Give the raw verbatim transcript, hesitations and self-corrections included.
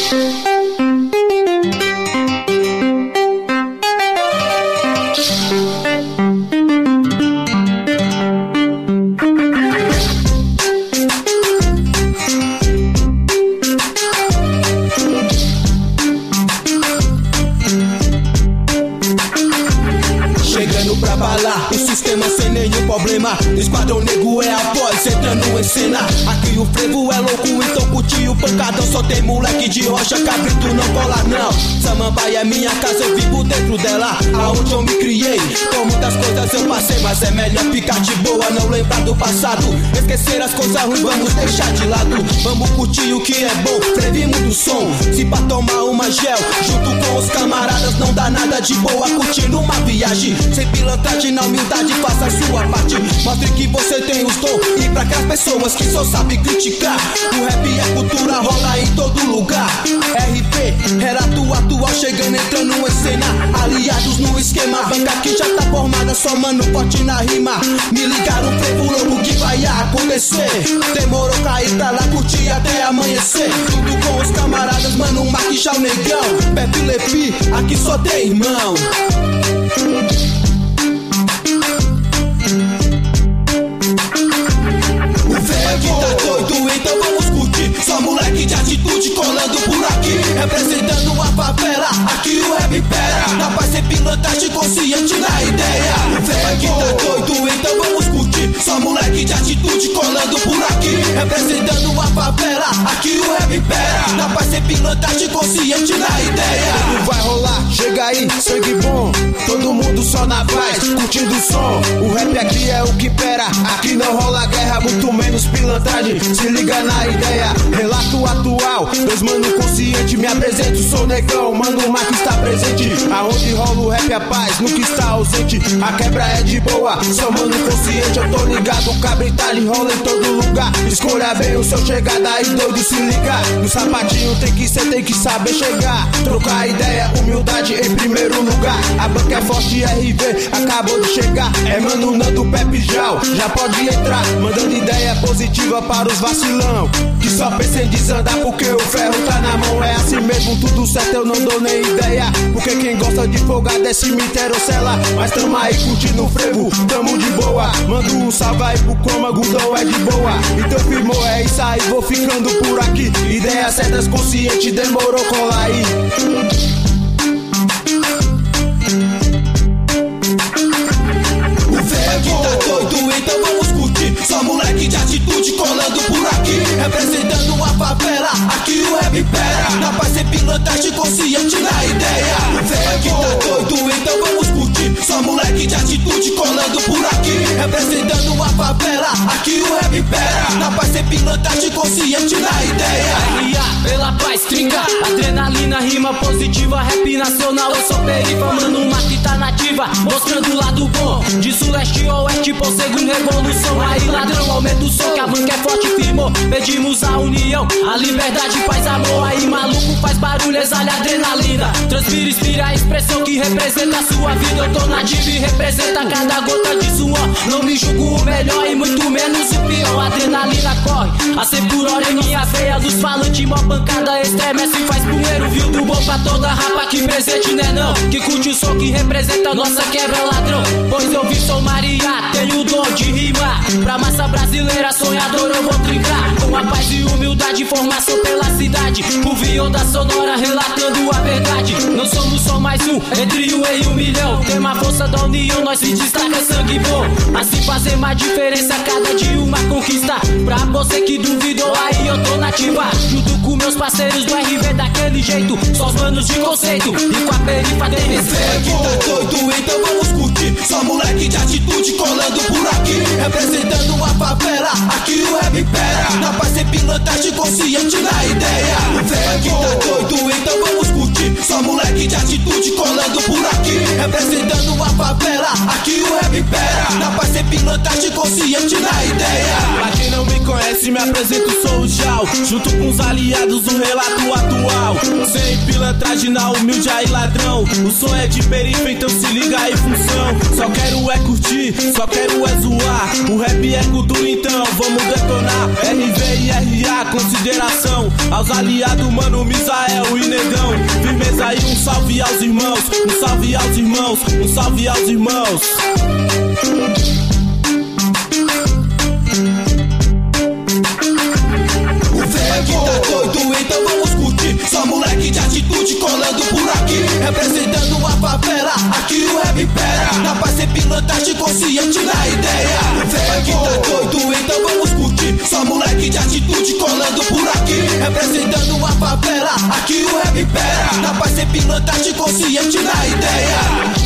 O sistema sem nenhum problema. Esquadrão Negro é a voz entrando em cena. Aqui o frevo é louco, então curti o pancadão. Só tem moleque de rocha, cabrito não cola não. Samambaia é minha casa, eu vivo dentro dela. Aonde eu me criei, por muitas coisas eu passei. Mas é melhor ficar de boa, não lembrar do passado. Esquecer as coisas ruins, vamos deixar de lado. Vamos curtir o que é bom, frevimos do som. Se pra tomar uma gel, junto com os camaradas, não dá nada de boa. Curtindo uma viagem, sem pilantragem, na humildade, faça a sua parte. Mostre que você tem os dons. E pra aquelas pessoas que só sabem criticar, o rap é cultura, rola em todo lugar. R P, relato atual, chegando, entrando em cena. Aliados no esquema, banca que já tá formada, só mano forte na rima. Me ligaram, frevo louco que vai acontecer. Demorou cair pra lá, curtir até amanhecer. Tudo com os camaradas, mano, Mark já o negão. Pepe Lepi, aqui só tem irmão. Aqui tá doido, então vamos curtir. Só moleque de atitude colando por aqui, representando a favela, aqui o rap impera. Na paz sem pilantragem, consciente na ideia. Aqui tá doido, então vamos curtir. Só moleque de atitude colando por aqui, representando a favela, aqui o rap impera. Na paz sem pilantragem, consciente na ideia. Tudo vai rolar, chega aí, sangue bom. Todo mundo só na paz, curtindo o som. O rap aqui é o que impera. Aqui não rola guerra, muito menos pilantragem. Se liga na ideia, relato atual. Dois mano consciente, me apresento, sou negão. Mano, o Mark está presente. Aonde rola o rap a paz, nunca está ausente. A quebra é de boa, sou mano consciente. Eu tô ligado, o cabritalho rola em todo lugar. Escolha bem o seu chegada e doido se liga. No sapatinho tem que ser, tem que saber chegar. Trocar ideia, humildade em primeiro lugar. A banca é forte, R V acabou de chegar. É mano Nando, Pepe Jal, já pode entrar. Mandando ideia positiva para os vacilão, que só pensa em desandar porque o ferro tá na mão. É assim mesmo, tudo certo, eu não dou nem ideia. Porque quem gosta de folgar é cemitério ou cela. Mas tamo aí curtindo o frevo, tamo de boa. Manda um salve aí pro cômago, não é de boa. Então firmou, é isso aí, vou ficando por aqui. Ideias certas, consciente, demorou, cola aí. Aqui tá doido, então vamos curtir. Só moleque de atitude colando por aqui, representando a favela, aqui o rap impera. Na paz sem pilantragem, consciente na ideia. Aqui tá doido, então vamos curtir. Só moleque de atitude colando por aqui, representando a favela, aqui o rap impera. Na paz sem pilantragem, consciente na ideia. R A pela paz, trinca, adrenalina, rima positiva, rap nacional. Eu sou perifa, mano, uma que tá nativa, mostrando o lado bom. De sul, leste, oeste, por segundo revolução. Aí ladrão, aumenta o som, que a banca é forte, firmou. Pedimos a união, a liberdade, paz, amor. Aí maluco faz barulho, exala adrenalina. Transpira, inspira a expressão que representa a sua vida. Eu tô nativo e representa cada gota de suor. Não me julgo o melhor e muito menos o pior. Adrenalina corre a cem por hora em minha veia. Luz falante, mó pancada, estremece e faz punheiro. Viu do bom pra toda rapa que presente, né não? Que curte o som que representa nossa quebra, ladrão. Pois eu vi sou Maria, tenho o dom de rimar. Pra massa brasileira sonhadora eu vou trincar. Com a paz e humildade, formação pela cidade. O vião da sonora relatando a verdade. Não somos só mais um, entre um e um milhão. Tem uma força da união, nós se destaca sangue bom. Assim fazer mais diferença, cada dia uma conquista. Pra você que duvidou, aí eu tô nativa. Junto com meus parceiros do R V daquele jeito. Só os manos de conceito, e com a perifa tem respeito. Aqui tá doido, então vamos curtir. Só moleque de atitude colando por aqui, representando a favela, aqui o rap impera. Na paz sem pilantragem, consciente na ideia. Aqui tá doido, então vamos curtir. Só moleque de atitude colando por aqui, representando a favela, aqui o rap impera. Na paz sem pilantragem, consciente na ideia. Pra quem não me conhece, me apresento, sou o Jal. Junto com os aliados, um relato atual. Sem pilantragem, na humilde aí ladrão. O som é de perifa, então se liga aí função. Só quero é curtir, só quero é zoar. O rap é cultura, então vamos detonar. R V e R A, consideração aos aliados, mano, Misael, salve aos irmãos, um salve aos irmãos. O velho aqui tá doido, então vamos curtir. Só moleque de atitude colando por aqui, representando a favela, aqui o rap impera. Na paz sem pilantragem, consciente na ideia. O velho aqui tá doido, então vamos curtir. Só moleque de atitude colando por aqui, representando a favela, aqui o rap impera. Na paz sem pilantragem, consciente na ideia.